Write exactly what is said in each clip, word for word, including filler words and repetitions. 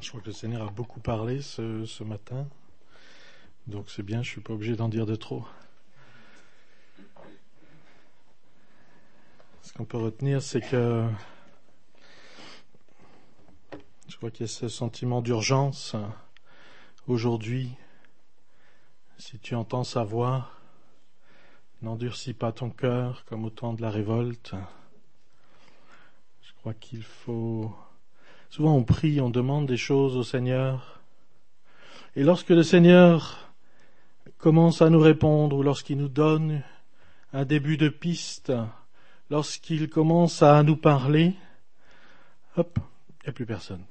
Je crois que le Seigneur a beaucoup parlé ce, ce matin, donc c'est bien, je ne suis pas obligé d'en dire de trop. Ce qu'on peut retenir, c'est que je crois qu'il y a ce sentiment d'urgence. Aujourd'hui, si tu entends sa voix, n'endurcis pas ton cœur comme au temps de la révolte. Je crois qu'il faut... Souvent on prie, on demande des choses au Seigneur, et lorsque le Seigneur commence à nous répondre, ou lorsqu'il nous donne un début de piste, lorsqu'il commence à nous parler, hop, il n'y a plus personne.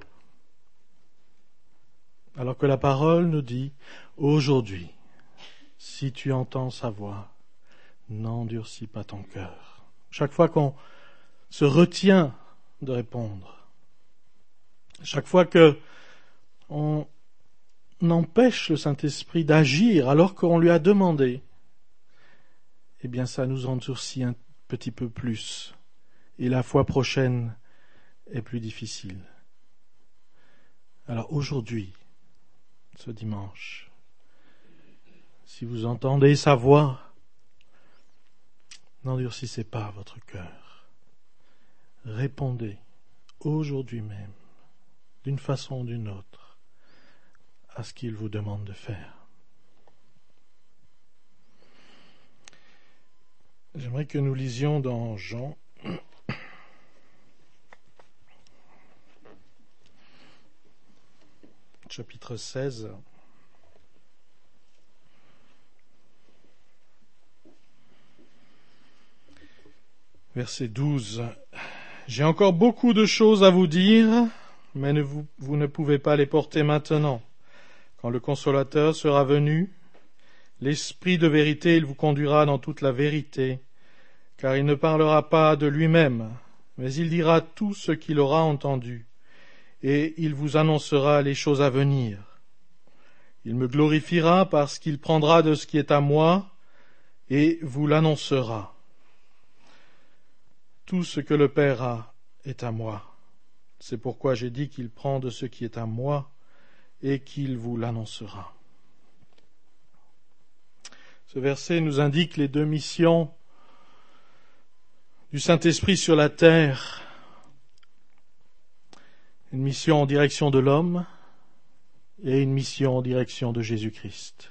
Alors que la parole nous dit, aujourd'hui, si tu entends sa voix, n'endurcis pas ton cœur. Chaque fois qu'on se retient de répondre, chaque fois que on empêche le Saint-Esprit d'agir alors qu'on lui a demandé, eh bien ça nous endurcit un petit peu plus. Et la fois prochaine est plus difficile. Alors aujourd'hui, ce dimanche, si vous entendez sa voix, n'endurcissez pas votre cœur. Répondez aujourd'hui même, d'une façon ou d'une autre, à ce qu'il vous demande de faire. J'aimerais que nous lisions dans Jean, chapitre seize, verset douze. J'ai encore beaucoup de choses à vous dire, mais ne vous, vous ne pouvez pas les porter maintenant. Quand le Consolateur sera venu, l'Esprit de vérité, il vous conduira dans toute la vérité, car il ne parlera pas de lui-même, mais il dira tout ce qu'il aura entendu, et il vous annoncera les choses à venir. Il me glorifiera parce qu'il prendra de ce qui est à moi, et vous l'annoncera. Tout ce que le Père a est à moi. C'est pourquoi j'ai dit qu'il prend de ce qui est à moi et qu'il vous l'annoncera. Ce verset nous indique les deux missions du Saint-Esprit sur la terre. Une mission en direction de l'homme et une mission en direction de Jésus-Christ.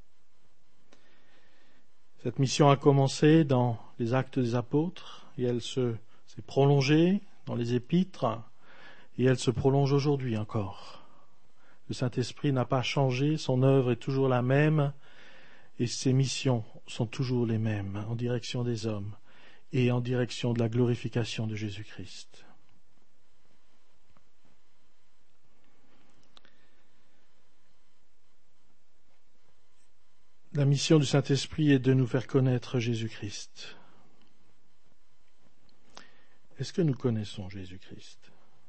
Cette mission a commencé dans les Actes des Apôtres et elle se, s'est prolongée dans les Épîtres et elle se prolonge aujourd'hui encore. Le Saint-Esprit n'a pas changé, son œuvre est toujours la même et ses missions sont toujours les mêmes en direction des hommes et en direction de la glorification de Jésus-Christ. La mission du Saint-Esprit est de nous faire connaître Jésus-Christ. Est-ce que nous connaissons Jésus-Christ ?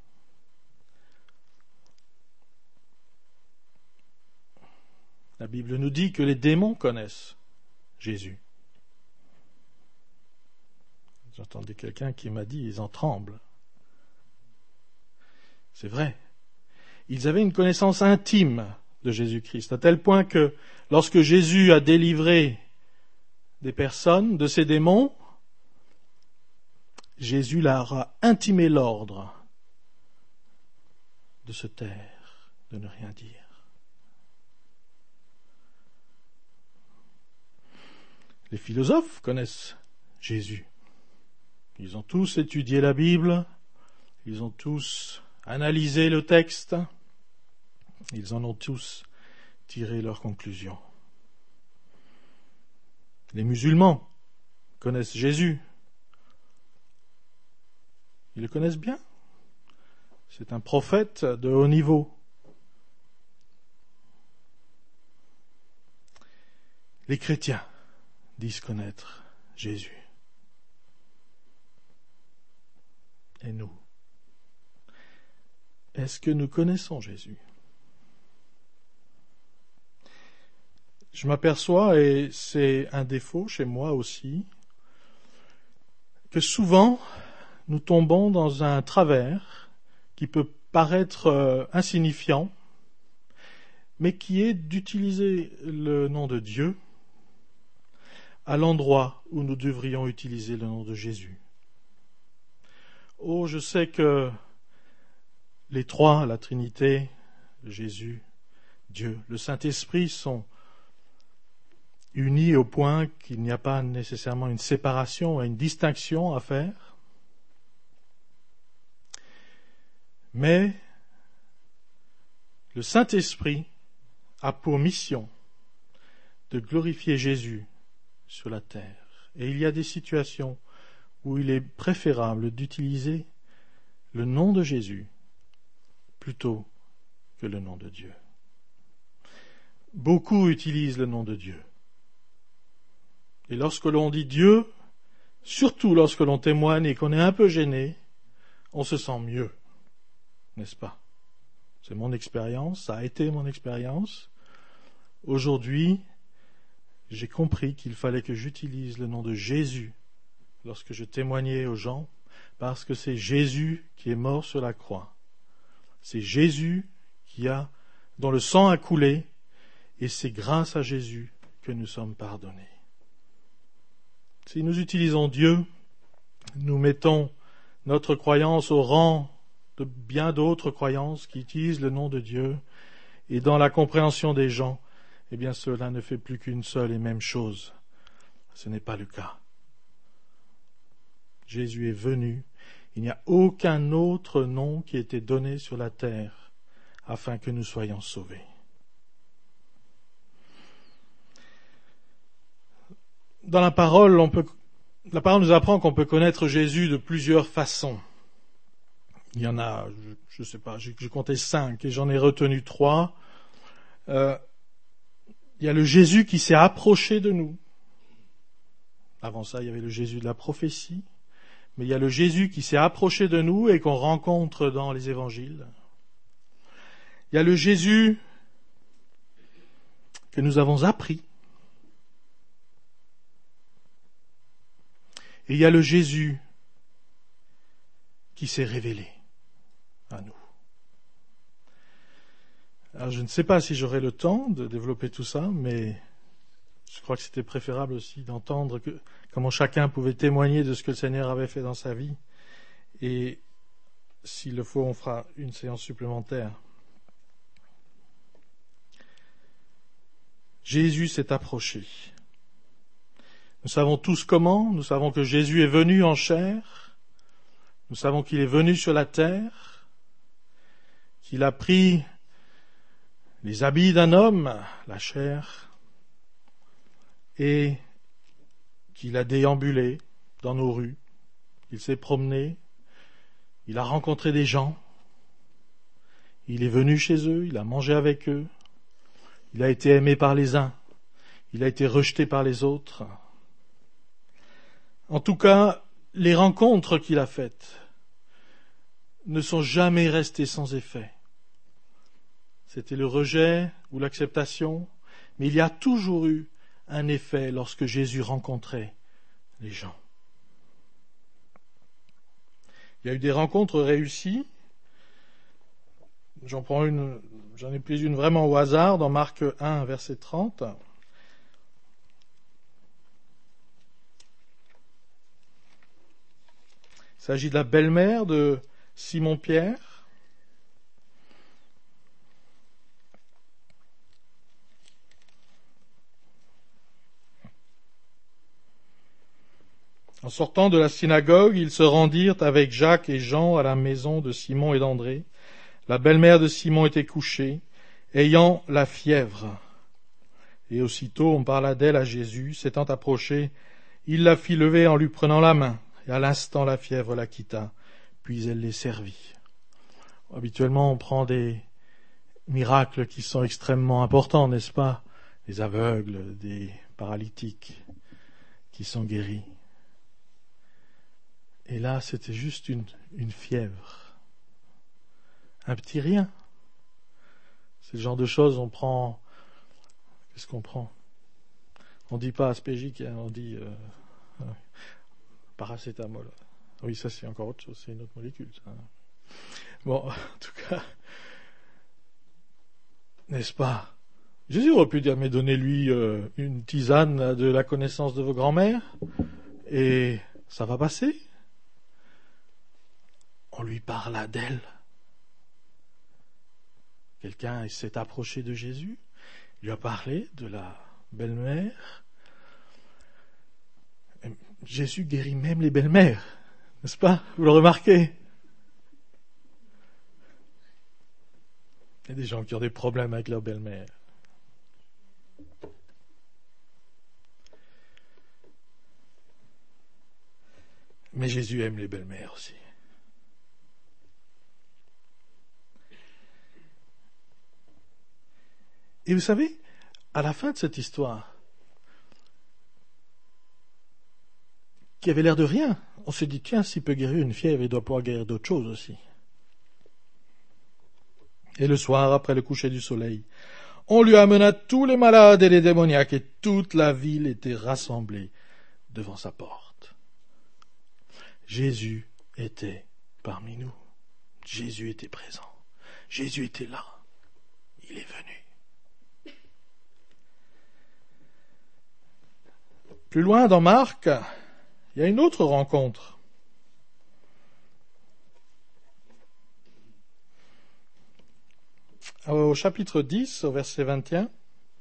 La Bible nous dit que les démons connaissent Jésus. J'entendais quelqu'un qui m'a dit, ils en tremblent. C'est vrai. Ils avaient une connaissance intime de Jésus-Christ, à tel point que lorsque Jésus a délivré des personnes de ces démons, Jésus leur a intimé l'ordre de se taire, de ne rien dire. Les philosophes connaissent Jésus. Ils ont tous étudié la Bible, ils ont tous analysé le texte, ils en ont tous tiré leurs conclusions. Les musulmans connaissent Jésus. Ils le connaissent bien. C'est un prophète de haut niveau. Les chrétiens disent connaître Jésus. Et nous, est-ce que nous connaissons Jésus ? Je m'aperçois, et c'est un défaut chez moi aussi, que souvent nous tombons dans un travers qui peut paraître euh, insignifiant, mais qui est d'utiliser le nom de Dieu à l'endroit où nous devrions utiliser le nom de Jésus. Oh, je sais que les trois, la Trinité, Jésus, Dieu, le Saint-Esprit sont unis au point qu'il n'y a pas nécessairement une séparation, une distinction à faire. Mais le Saint-Esprit a pour mission de glorifier Jésus sur la terre. Et il y a des situations où il est préférable d'utiliser le nom de Jésus plutôt que le nom de Dieu. Beaucoup utilisent le nom de Dieu. Et lorsque l'on dit Dieu, surtout lorsque l'on témoigne et qu'on est un peu gêné, on se sent mieux, n'est-ce pas? C'est mon expérience, ça a été mon expérience. Aujourd'hui, j'ai compris qu'il fallait que j'utilise le nom de Jésus lorsque je témoignais aux gens, parce que c'est Jésus qui est mort sur la croix. C'est Jésus qui a, dont le sang a coulé, et c'est grâce à Jésus que nous sommes pardonnés. Si nous utilisons Dieu, nous mettons notre croyance au rang de bien d'autres croyances qui utilisent le nom de Dieu, et dans la compréhension des gens, eh bien cela ne fait plus qu'une seule et même chose. Ce n'est pas le cas. Jésus est venu. Il n'y a aucun autre nom qui ait été donné sur la terre afin que nous soyons sauvés. Dans la parole, on peut, la parole nous apprend qu'on peut connaître Jésus de plusieurs façons. Il y en a, je ne sais pas, j'ai, j'ai compté cinq et j'en ai retenu trois. Euh, il y a le Jésus qui s'est approché de nous. Avant ça, il y avait le Jésus de la prophétie. Mais il y a le Jésus qui s'est approché de nous et qu'on rencontre dans les évangiles. Il y a le Jésus que nous avons appris. Et il y a le Jésus qui s'est révélé à nous. Alors je ne sais pas si j'aurai le temps de développer tout ça, mais je crois que c'était préférable aussi d'entendre que, comment chacun pouvait témoigner de ce que le Seigneur avait fait dans sa vie. Et s'il le faut, on fera une séance supplémentaire. Jésus s'est approché. Nous savons tous comment, nous savons que Jésus est venu en chair, nous savons qu'il est venu sur la terre, qu'il a pris les habits d'un homme, la chair, et qu'il a déambulé dans nos rues, il s'est promené, il a rencontré des gens, il est venu chez eux, il a mangé avec eux, il a été aimé par les uns, il a été rejeté par les autres. En tout cas, les rencontres qu'il a faites ne sont jamais restées sans effet. C'était le rejet ou l'acceptation, mais il y a toujours eu un effet lorsque Jésus rencontrait les gens. Il y a eu des rencontres réussies. J'en prends une, j'en ai pris une vraiment au hasard dans Marc un, verset trente. Il s'agit de la belle-mère de Simon-Pierre. En sortant de la synagogue, ils se rendirent avec Jacques et Jean à la maison de Simon et d'André. La belle-mère de Simon était couchée, ayant la fièvre. Et aussitôt on parla d'elle à Jésus. S'étant approché, il la fit lever en lui prenant la main. Et à l'instant, la fièvre la quitta, puis elle les servit. Habituellement, on prend des miracles qui sont extrêmement importants, n'est-ce pas? Des aveugles, des paralytiques qui sont guéris. Et là, c'était juste une, une fièvre. Un petit rien. C'est le genre de choses, on prend... Qu'est-ce qu'on prend? On dit pas aspégique, on dit... Euh, euh, paracétamol. Oui, ça c'est encore autre chose, c'est une autre molécule. Ça. Bon, en tout cas, n'est-ce pas? Jésus aurait pu dire, mais donnez-lui euh, une tisane de la connaissance de vos grands-mères, et ça va passer. On lui parla d'elle. Quelqu'un s'est approché de Jésus, lui a parlé de la belle-mère. Jésus guérit même les belles-mères, n'est-ce pas? Vous le remarquez? Il y a des gens qui ont des problèmes avec leur belle-mère. Mais Jésus aime les belles-mères aussi. Et vous savez, à la fin de cette histoire, qui avait l'air de rien, on s'est dit, tiens, s'il peut guérir une fièvre, il doit pouvoir guérir d'autres choses aussi. Et le soir, après le coucher du soleil, on lui amena tous les malades et les démoniaques, et toute la ville était rassemblée devant sa porte. Jésus était parmi nous. Jésus était présent. Jésus était là. Il est venu. Plus loin dans Marc, il y a une autre rencontre. Au chapitre dix, au verset vingt et un.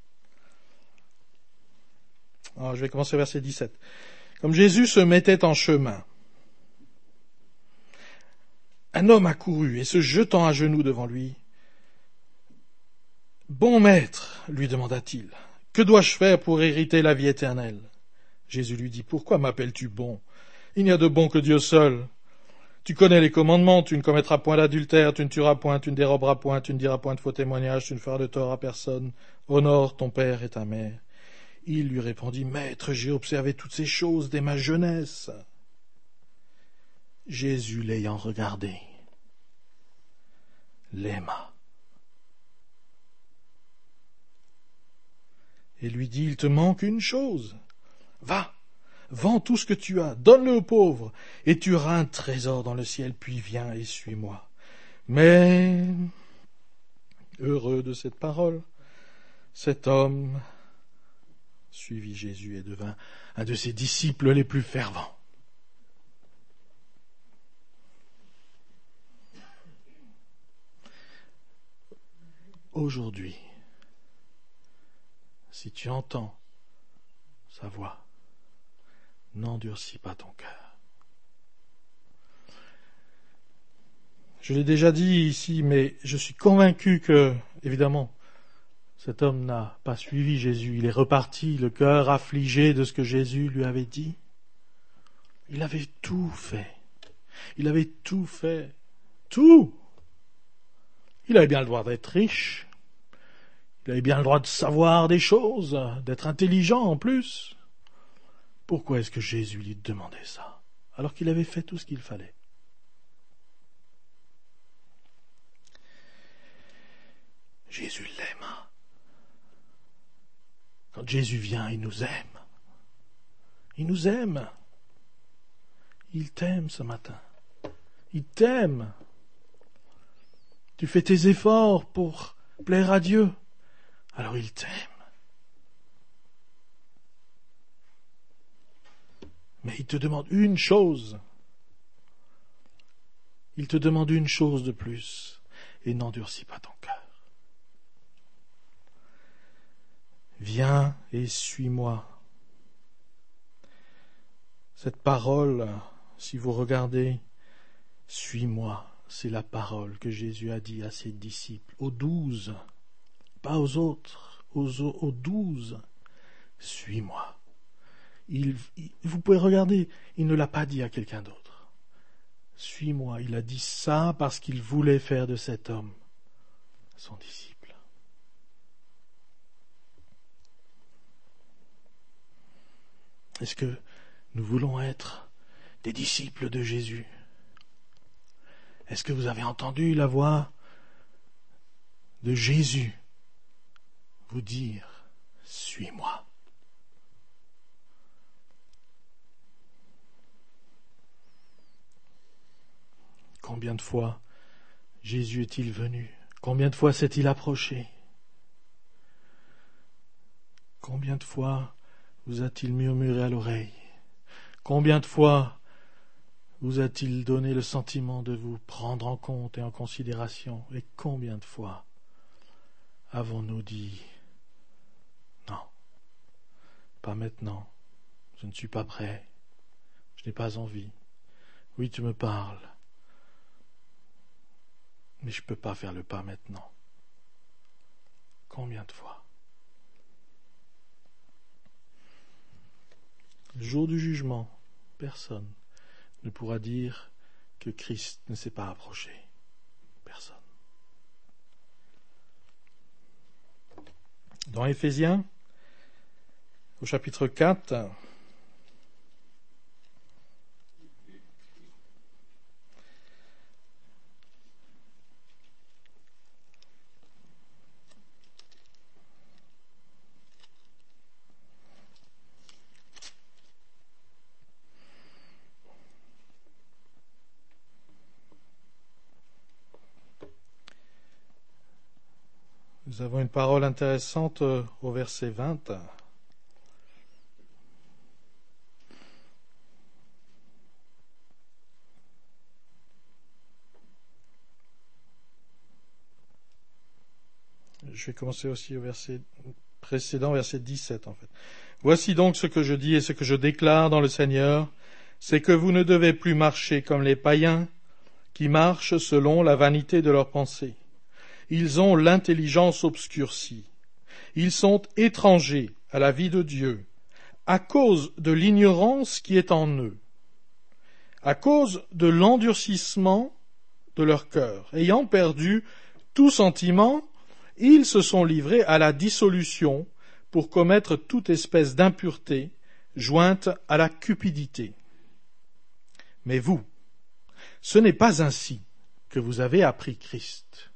Alors, je vais commencer au verset dix-sept. Comme Jésus se mettait en chemin, un homme accourut et se jetant à genoux devant lui. « Bon maître, lui demanda-t-il, que dois-je faire pour hériter la vie éternelle ?» Jésus lui dit, « Pourquoi m'appelles-tu bon? Il n'y a de bon que Dieu seul. Tu connais les commandements, tu ne commettras point d'adultère, tu ne tueras point, tu ne déroberas point, tu ne diras point de faux témoignages, tu ne feras de tort à personne. Honore ton père et ta mère. » Il lui répondit, « Maître, j'ai observé toutes ces choses dès ma jeunesse. » Jésus, l'ayant regardé, l'aima et lui dit, « Il te manque une chose. Va, vends tout ce que tu as, donne-le aux pauvres, et tu auras un trésor dans le ciel, puis viens et suis-moi. » Mais, heureux de cette parole, cet homme suivit Jésus et devint un de ses disciples les plus fervents. Aujourd'hui, si tu entends sa voix, n'endurcis pas ton cœur. Je l'ai déjà dit ici, mais je suis convaincu que, évidemment, cet homme n'a pas suivi Jésus. Il est reparti, le cœur affligé de ce que Jésus lui avait dit. Il avait tout fait. Il avait tout fait. Tout. Il avait bien le droit d'être riche. Il avait bien le droit de savoir des choses, d'être intelligent en plus. Pourquoi est-ce que Jésus lui demandait ça, alors qu'il avait fait tout ce qu'il fallait? Jésus l'aime. Quand Jésus vient, il nous aime. Il nous aime. Il t'aime ce matin. Il t'aime. Tu fais tes efforts pour plaire à Dieu. Alors il t'aime. Mais il te demande une chose. Il te demande une chose de plus. Et n'endurcis pas ton cœur. Viens et suis-moi. Cette parole, si vous regardez, suis-moi, c'est la parole que Jésus a dit à ses disciples, aux douze, pas aux autres, aux, aux douze, suis-moi. Il, il, vous pouvez regarder, il ne l'a pas dit à quelqu'un d'autre. Suis-moi, il a dit ça parce qu'il voulait faire de cet homme son disciple. Est-ce que nous voulons être des disciples de Jésus? Est-ce que vous avez entendu la voix de Jésus vous dire « Suis-moi » ? Combien de fois Jésus est-il venu? Combien de fois s'est-il approché? Combien de fois vous a-t-il murmuré à l'oreille? Combien de fois vous a-t-il donné le sentiment de vous prendre en compte et en considération? Et combien de fois avons-nous dit « Non, pas maintenant, je ne suis pas prêt, je n'ai pas envie. Oui, tu me parles, mais je ne peux pas faire le pas maintenant. » Combien de fois? Le jour du jugement, personne ne pourra dire que Christ ne s'est pas approché. Personne. Dans Éphésiens, au chapitre quatre, nous avons une parole intéressante au verset vingt. Je vais commencer aussi au verset précédent, verset dix-sept en fait. Voici donc ce que je dis et ce que je déclare dans le Seigneur, c'est que vous ne devez plus marcher comme les païens qui marchent selon la vanité de leurs pensées. Ils ont l'intelligence obscurcie. Ils sont étrangers à la vie de Dieu, à cause de l'ignorance qui est en eux, à cause de l'endurcissement de leur cœur. Ayant perdu tout sentiment, ils se sont livrés à la dissolution pour commettre toute espèce d'impureté jointe à la cupidité. Mais vous, ce n'est pas ainsi que vous avez appris Christ.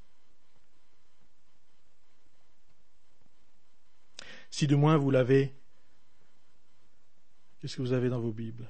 Si du moins vous l'avez, qu'est-ce que vous avez dans vos Bibles?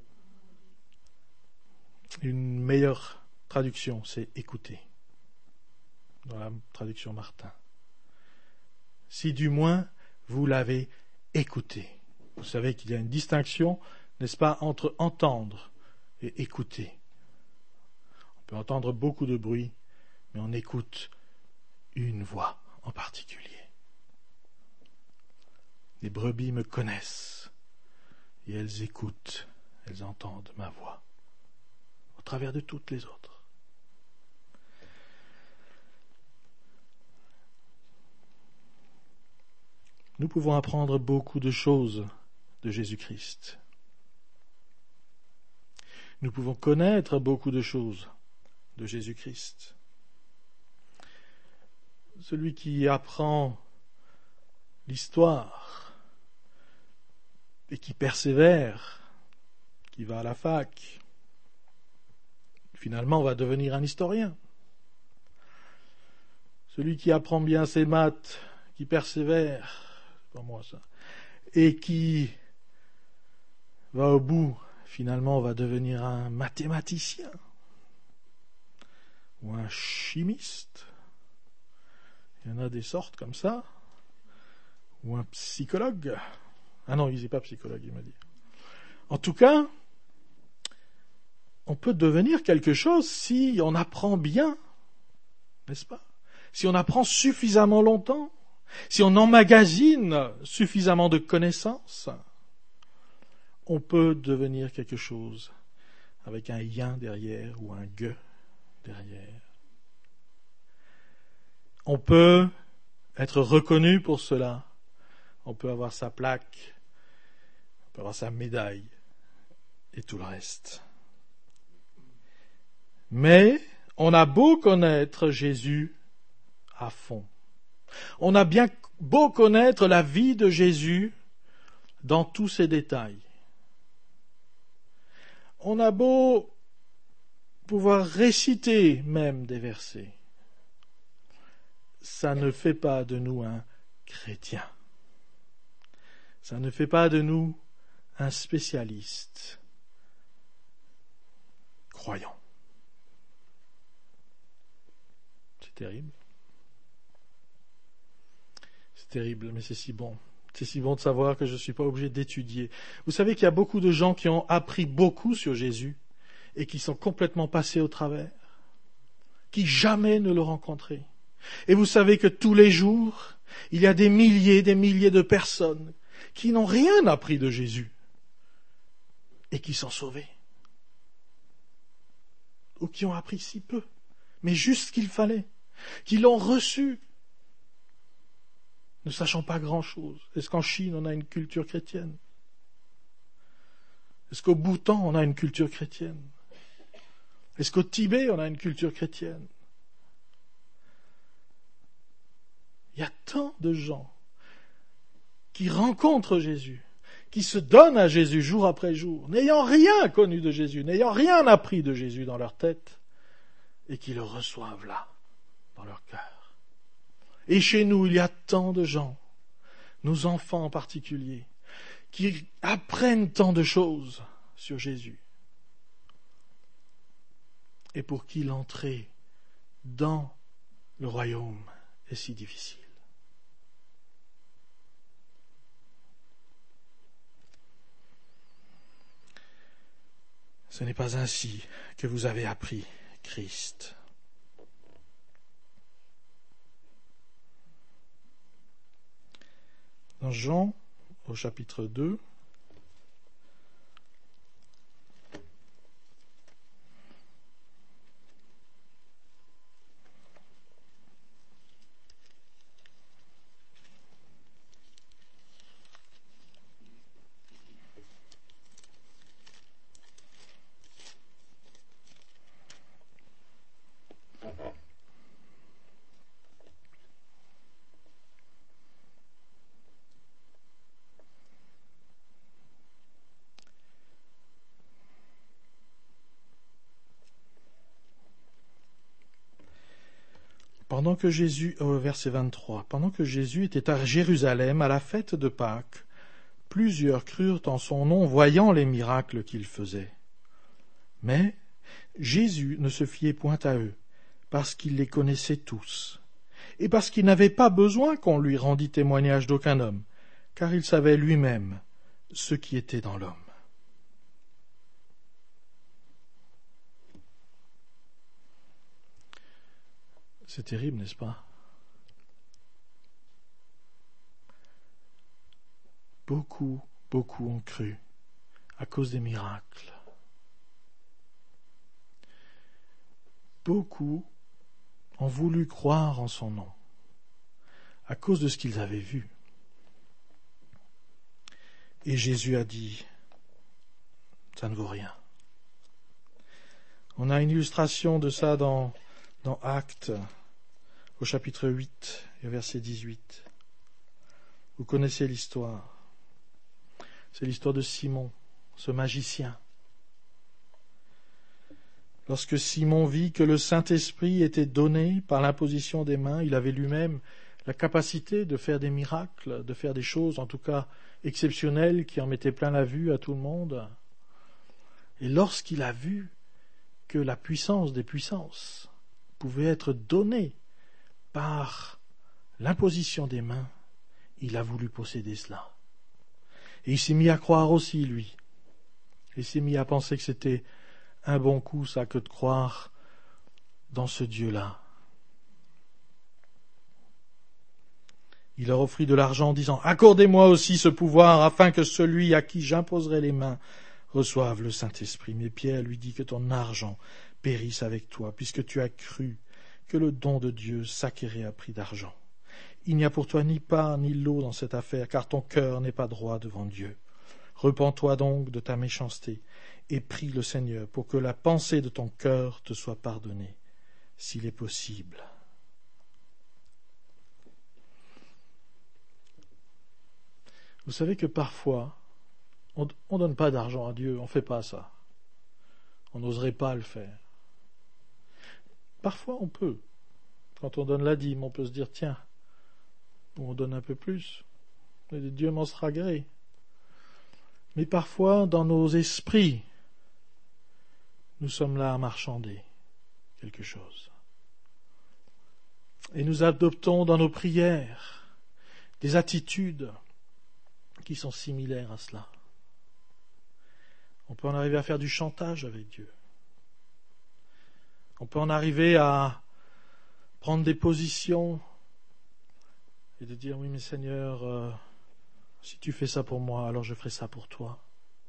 Une meilleure traduction, c'est écouter, dans la traduction Martin. Si du moins vous l'avez écouté. Vous savez qu'il y a une distinction, n'est-ce pas, entre entendre et écouter. On peut entendre beaucoup de bruit, mais on écoute une voix en particulier. Les brebis me connaissent et elles écoutent, elles entendent ma voix au travers de toutes les autres. Nous pouvons apprendre beaucoup de choses de Jésus-Christ. Nous pouvons connaître beaucoup de choses de Jésus-Christ. Celui qui apprend l'histoire et qui persévère, qui va à la fac, finalement va devenir un historien. Celui qui apprend bien ses maths, qui persévère, c'est pas moi ça, et qui va au bout, finalement va devenir un mathématicien ou un chimiste. Il y en a des sortes comme ça, ou un psychologue. Ah non, il n'est pas psychologue, il m'a dit. En tout cas, on peut devenir quelque chose si on apprend bien, n'est-ce pas? Si on apprend suffisamment longtemps, si on emmagasine suffisamment de connaissances, on peut devenir quelque chose avec un yin derrière ou un ge derrière. On peut être reconnu pour cela. On peut avoir sa plaque, on peut avoir sa médaille et tout le reste. Mais on a beau connaître Jésus à fond. On a bien beau connaître la vie de Jésus dans tous ses détails. On a beau pouvoir réciter même des versets. Ça ne fait pas de nous un chrétien. Ça ne fait pas de nous un spécialiste croyant. terrible. C'est terrible, mais c'est si bon. C'est si bon de savoir que je ne suis pas obligé d'étudier. Vous savez qu'il y a beaucoup de gens qui ont appris beaucoup sur Jésus et qui sont complètement passés au travers, qui jamais ne l'ont rencontré. Et vous savez que tous les jours, il y a des milliers, des milliers de personnes qui n'ont rien appris de Jésus et qui sont sauvés. Ou qui ont appris si peu, mais juste ce qu'il fallait, qui l'ont reçu, ne sachant pas grand-chose. Est-ce qu'en Chine, on a une culture chrétienne? Est-ce qu'au Bhoutan, on a une culture chrétienne? Est-ce qu'au Tibet, on a une culture chrétienne? Il y a tant de gens qui rencontrent Jésus, qui se donnent à Jésus jour après jour, n'ayant rien connu de Jésus, n'ayant rien appris de Jésus dans leur tête, et qui le reçoivent là, dans leur cœur. Et chez nous, il y a tant de gens, nos enfants en particulier, qui apprennent tant de choses sur Jésus, et pour qui l'entrée dans le royaume est si difficile. Ce n'est pas ainsi que vous avez appris Christ. Dans Jean, au chapitre deux, Pendant que Jésus, au verset vingt-trois, pendant que Jésus était à Jérusalem à la fête de Pâques, plusieurs crurent en son nom, voyant les miracles qu'il faisait. Mais Jésus ne se fiait point à eux, parce qu'il les connaissait tous, et parce qu'il n'avait pas besoin qu'on lui rendît témoignage d'aucun homme, car il savait lui-même ce qui était dans l'homme. C'est terrible, n'est-ce pas? Beaucoup, beaucoup ont cru à cause des miracles. Beaucoup ont voulu croire en son nom à cause de ce qu'ils avaient vu. Et Jésus a dit, ça ne vaut rien. On a une illustration de ça dans, dans Actes, au chapitre huit, et verset dix-huit. Vous connaissez l'histoire. C'est l'histoire de Simon, ce magicien. Lorsque Simon vit que le Saint-Esprit était donné par l'imposition des mains, il avait lui-même la capacité de faire des miracles, de faire des choses, en tout cas exceptionnelles, qui en mettaient plein la vue à tout le monde. Et lorsqu'il a vu que la puissance des puissances pouvait être donnée par l'imposition des mains, il a voulu posséder cela. Et il s'est mis à croire aussi, lui. Il s'est mis à penser que c'était un bon coup, ça, que de croire dans ce Dieu-là. Il leur offrit de l'argent en disant « Accordez-moi aussi ce pouvoir afin que celui à qui j'imposerai les mains reçoive le Saint-Esprit. » Mais Pierre lui dit que ton argent périsse avec toi, puisque tu as cru que le don de Dieu s'acquérait à prix d'argent. Il n'y a pour toi ni part ni lot dans cette affaire, car ton cœur n'est pas droit devant Dieu. Repens-toi donc de ta méchanceté et prie le Seigneur pour que la pensée de ton cœur te soit pardonnée, s'il est possible. Vous savez que parfois, on ne donne pas d'argent à Dieu, on ne fait pas ça. On n'oserait pas le faire. Parfois, on peut. Quand on donne la dîme, on peut se dire, tiens, on donne un peu plus, et Dieu m'en sera gré. Mais parfois, dans nos esprits, nous sommes là à marchander quelque chose. Et nous adoptons dans nos prières des attitudes qui sont similaires à cela. On peut en arriver à faire du chantage avec Dieu. On peut en arriver à prendre des positions et de dire, oui mais Seigneur, euh, si tu fais ça pour moi, alors je ferai ça pour toi.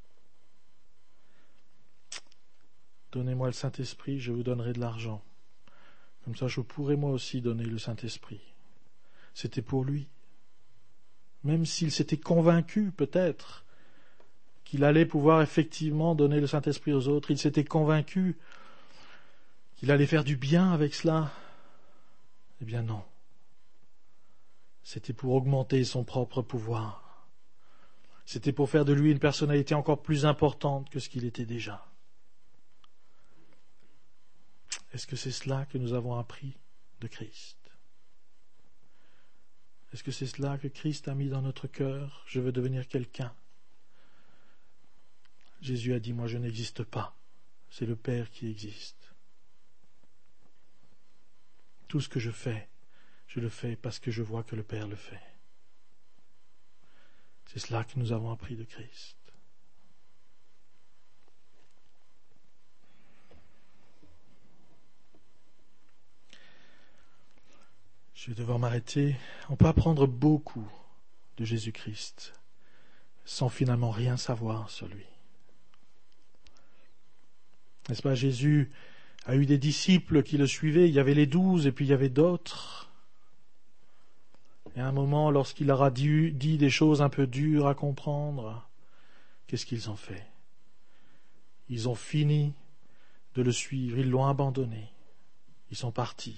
Donnez-moi le Saint-Esprit, je vous donnerai de l'argent. Comme ça, je pourrai moi aussi donner le Saint-Esprit. C'était pour lui. Même s'il s'était convaincu, peut-être, qu'il allait pouvoir effectivement donner le Saint-Esprit aux autres, il s'était convaincu qu'il allait faire du bien avec cela. Eh bien non. C'était pour augmenter son propre pouvoir. C'était pour faire de lui une personnalité encore plus importante que ce qu'il était déjà. Est-ce que c'est cela que nous avons appris de Christ? Est-ce que c'est cela que Christ a mis dans notre cœur? Je veux devenir quelqu'un. Jésus a dit, moi je n'existe pas. C'est le Père qui existe. Tout ce que je fais, je le fais parce que je vois que le Père le fait. C'est cela que nous avons appris de Christ. Je vais devoir m'arrêter. On peut apprendre beaucoup de Jésus-Christ sans finalement rien savoir sur lui. N'est-ce pas, Jésus a eu des disciples qui le suivaient, il y avait les douze et puis il y avait d'autres. Et à un moment, lorsqu'il leur a dit, dit des choses un peu dures à comprendre, qu'est-ce qu'ils ont fait? Ils ont fini de le suivre, ils l'ont abandonné, ils sont partis.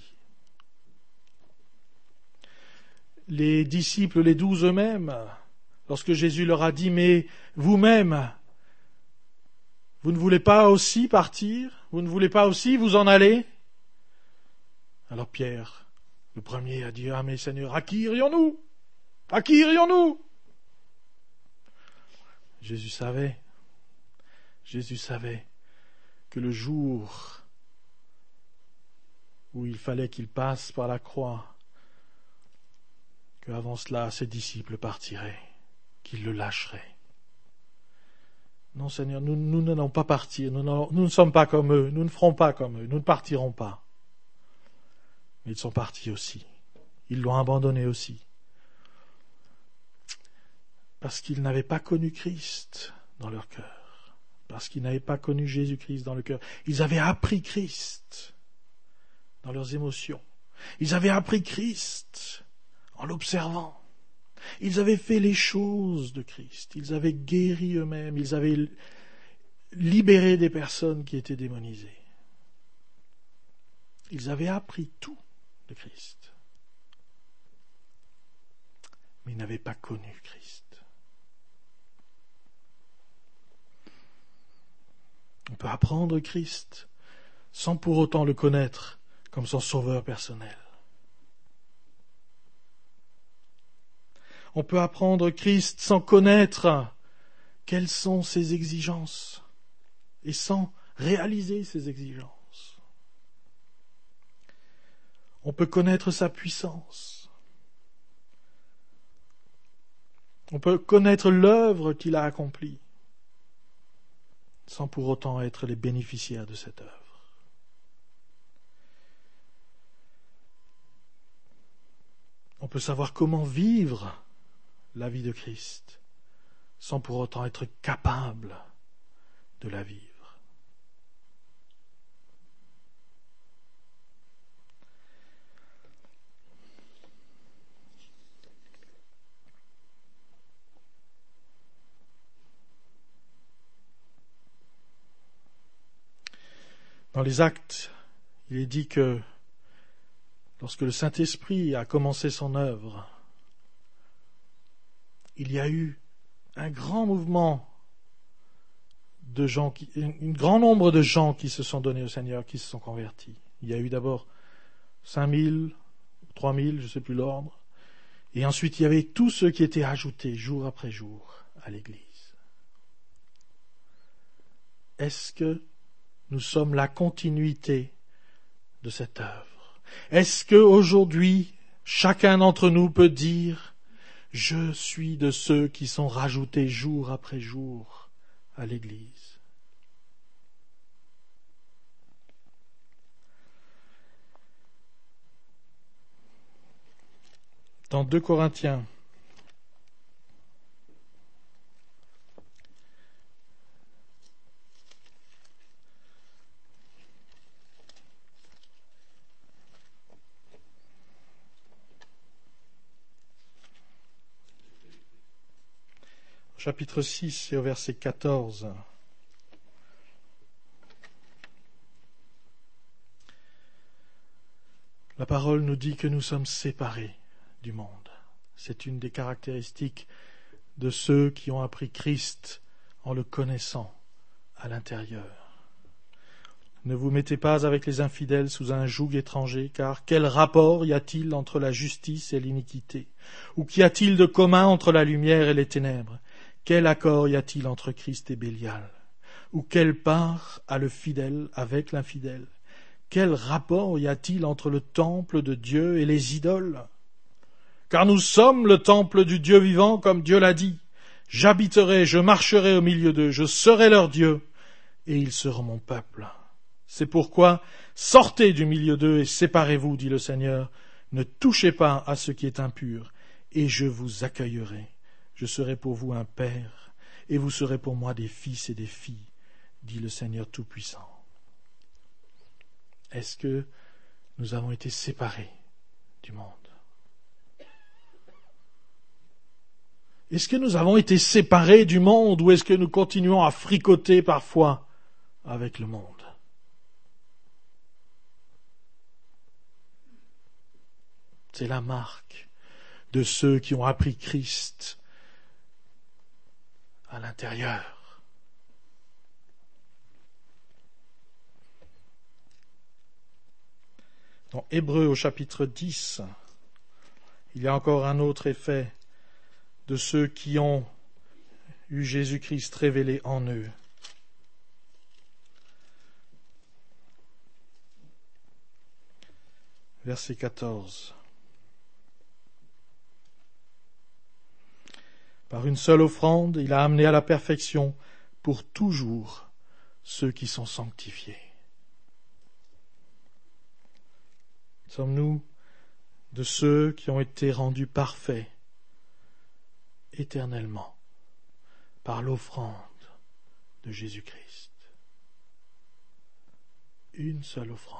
Les disciples, les douze eux-mêmes, lorsque Jésus leur a dit, mais vous-même, vous ne voulez pas aussi partir? Vous ne voulez pas aussi vous en aller? Alors Pierre, le premier, a dit, ah mais Seigneur, à qui irions-nous? À qui irions-nous? Jésus savait, Jésus savait que le jour où il fallait qu'il passe par la croix, qu'avant cela, ses disciples partiraient, qu'ils le lâcheraient. Non, Seigneur, nous, nous n'allons pas partir, nous, nous ne sommes pas comme eux, nous ne ferons pas comme eux, nous ne partirons pas. Mais ils sont partis aussi, ils l'ont abandonné aussi. Parce qu'ils n'avaient pas connu Christ dans leur cœur, parce qu'ils n'avaient pas connu Jésus-Christ dans le cœur. Ils avaient appris Christ dans leurs émotions, ils avaient appris Christ en l'observant. Ils avaient fait les choses de Christ. Ils avaient guéri eux-mêmes. Ils avaient libéré des personnes qui étaient démonisées. Ils avaient appris tout de Christ. Mais ils n'avaient pas connu Christ. On peut apprendre Christ sans pour autant le connaître comme son sauveur personnel. On peut apprendre Christ sans connaître quelles sont ses exigences et sans réaliser ses exigences. On peut connaître sa puissance. On peut connaître l'œuvre qu'il a accomplie sans pour autant être les bénéficiaires de cette œuvre. On peut savoir comment vivre la vie de Christ, sans pour autant être capable de la vivre. Dans les Actes, il est dit que lorsque le Saint-Esprit a commencé son œuvre, il y a eu un grand mouvement de gens, qui, un grand nombre de gens qui se sont donnés au Seigneur, qui se sont convertis. Il y a eu d'abord cinq mille, trois mille, je ne sais plus l'ordre, et ensuite il y avait tous ceux qui étaient ajoutés jour après jour à l'Église. Est-ce que nous sommes la continuité de cette œuvre? Est-ce que aujourd'hui, chacun d'entre nous peut dire « Je suis de ceux qui sont rajoutés jour après jour à l'Église ». Dans deux Corinthiens, chapitre six et au verset quatorze. La parole nous dit que nous sommes séparés du monde. C'est une des caractéristiques de ceux qui ont appris Christ en le connaissant à l'intérieur. Ne vous mettez pas avec les infidèles sous un joug étranger, car quel rapport y a-t-il entre la justice et l'iniquité? Ou qu'y a-t-il de commun entre la lumière et les ténèbres? Quel accord y a-t-il entre Christ et Bélial? Ou quelle part a le fidèle avec l'infidèle? Quel rapport y a-t-il entre le temple de Dieu et les idoles? Car nous sommes le temple du Dieu vivant, comme Dieu l'a dit. J'habiterai, je marcherai au milieu d'eux, je serai leur Dieu, et ils seront mon peuple. C'est pourquoi, sortez du milieu d'eux et séparez-vous, dit le Seigneur. Ne touchez pas à ce qui est impur, et je vous accueillerai. Je serai pour vous un père, et vous serez pour moi des fils et des filles, dit le Seigneur Tout-Puissant. Est-ce que nous avons été séparés du monde? Est-ce que nous avons été séparés du monde, ou est-ce que nous continuons à fricoter parfois avec le monde? C'est la marque de ceux qui ont appris Christ à l'intérieur. Dans Hébreux au chapitre dix, il y a encore un autre effet de ceux qui ont eu Jésus-Christ révélé en eux. Verset quatorze. Par une seule offrande, il a amené à la perfection pour toujours ceux qui sont sanctifiés. Sommes-nous de ceux qui ont été rendus parfaits éternellement par l'offrande de Jésus-Christ? Une seule offrande.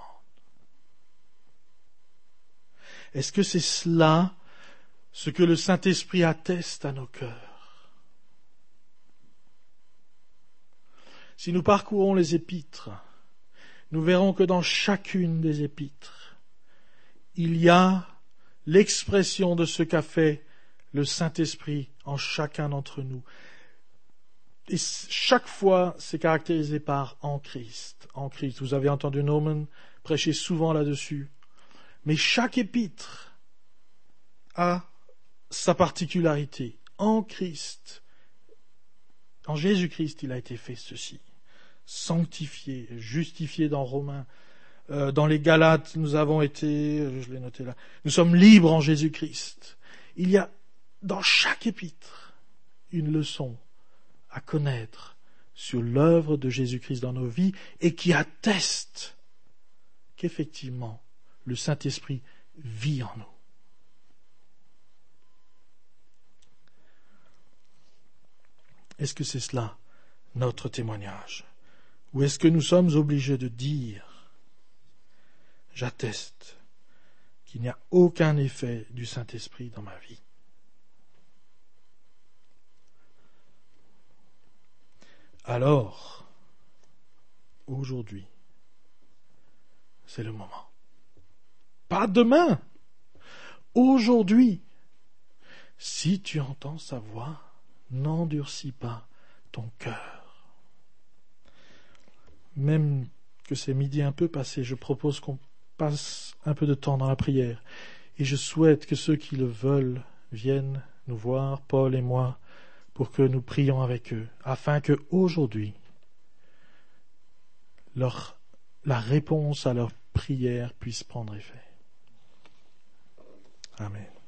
Est-ce que c'est cela ce que le Saint-Esprit atteste à nos cœurs? Si nous parcourons les épîtres, nous verrons que dans chacune des épîtres, il y a l'expression de ce qu'a fait le Saint-Esprit en chacun d'entre nous. Et chaque fois, c'est caractérisé par « en Christ ». En Christ. Vous avez entendu Norman prêcher souvent là-dessus. Mais chaque épître a sa particularité. En Christ, en Jésus-Christ, il a été fait ceci. Sanctifié, justifié dans Romains. Euh, dans les Galates, nous avons été, je l'ai noté là, nous sommes libres en Jésus-Christ. Il y a dans chaque épître une leçon à connaître sur l'œuvre de Jésus-Christ dans nos vies et qui atteste qu'effectivement, le Saint-Esprit vit en nous. Est-ce que c'est cela, notre témoignage? Ou est-ce que nous sommes obligés de dire « J'atteste qu'il n'y a aucun effet du Saint-Esprit dans ma vie ». Alors, aujourd'hui, c'est le moment. Pas demain, aujourd'hui. Si tu entends sa voix, n'endurcis pas ton cœur. Même que c'est midi un peu passé, je propose qu'on passe un peu de temps dans la prière. Et je souhaite que ceux qui le veulent viennent nous voir, Paul et moi, pour que nous prions avec eux, afin que aujourd'hui, leur, la réponse à leur prière puisse prendre effet. Amen.